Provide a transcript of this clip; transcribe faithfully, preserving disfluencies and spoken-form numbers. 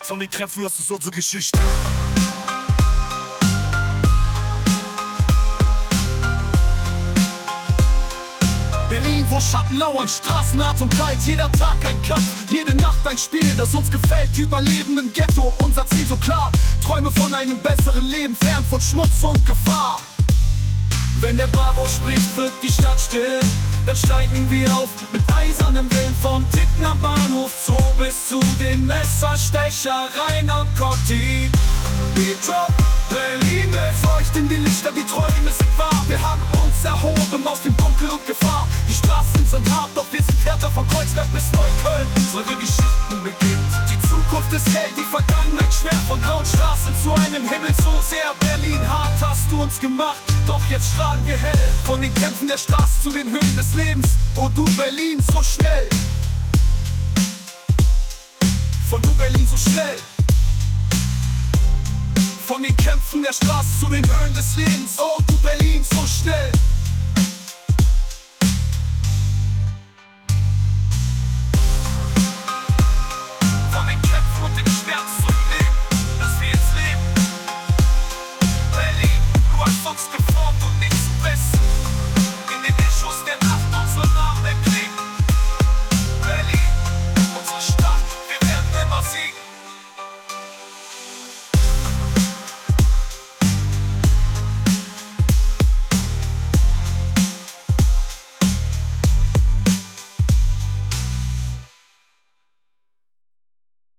Von den Treffen hörst du unsere Geschichte. Berlin, wo Schatten lauern, Straßenart und Breit, jeder Tag ein Kampf, jede Nacht ein Spiel, das uns gefällt. Überleben im Ghetto, unser Ziel so klar. Träume von einem besseren Leben, fern von Schmutz und Gefahr. Wenn der Bravo spricht, wird die Stadt still. Dann steigen wir auf mit eisernem Willen. Vom Ticken am Bahnhof Zoo bis zu den Messerstechereien am Corti. Metro Berlin feucht in die Lichter, die Träume sind wahr. Wir haben uns erhoben aus dem Dunkel und Gefahr. Die Straßen sind hart, doch wir sind härter. Von Kreuzberg bis Neukölln unsere Geschichten beginnt. Die Zukunft ist hell, die Vergangenheit schwer. Von grauen Straßen zu einem Himmel so sehr. Berlin, hart hast du uns gemacht, doch jetzt strahlen wir hell. Von den Kämpfen der Straße zu den Höhen des Lebens. Oh du Berlin, so schnell. Von du Berlin, so schnell. Von den Kämpfen der Straße zu den Höhen des Lebens. Oh du Berlin, so schnell.